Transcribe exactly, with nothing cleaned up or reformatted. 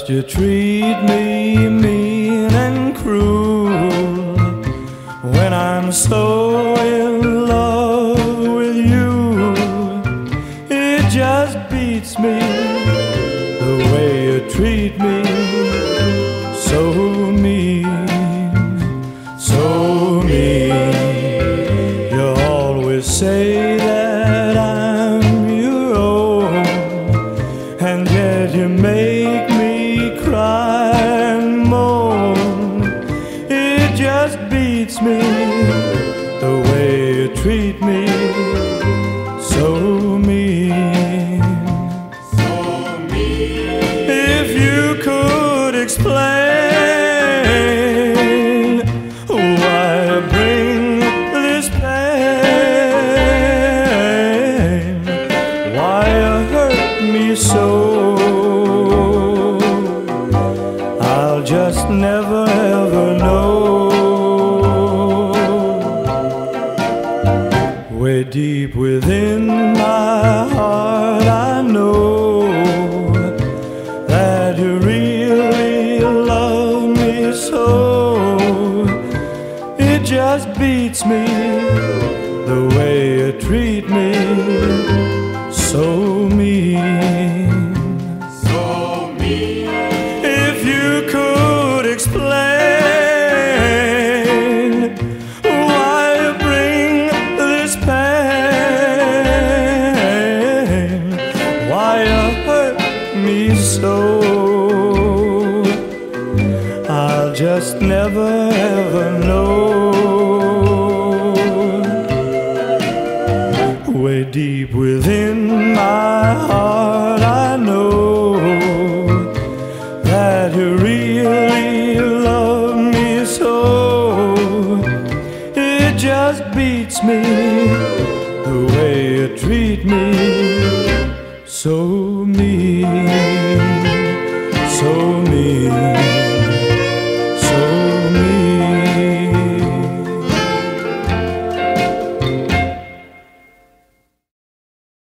Just you treat me mean and cruel when I'm so in love with you. It just beats me the way you treat me, so mean, so mean. You always say that I'm your own, and yet you make me cry and moan. It just beats me the way you treat me, so mean, so mean. If you could explain why I bring this pain, why you hurt me so, I'll just never ever know. Way deep within my heart I know that you really love me so. It just beats me the way you treat me, so mean, so mean. If you could explain why you bring this pain, why you hurt me so, I'll just never ever know. Way deep within my heart I know that you really love me so. It just beats me the way you treat me, so mean, so mean.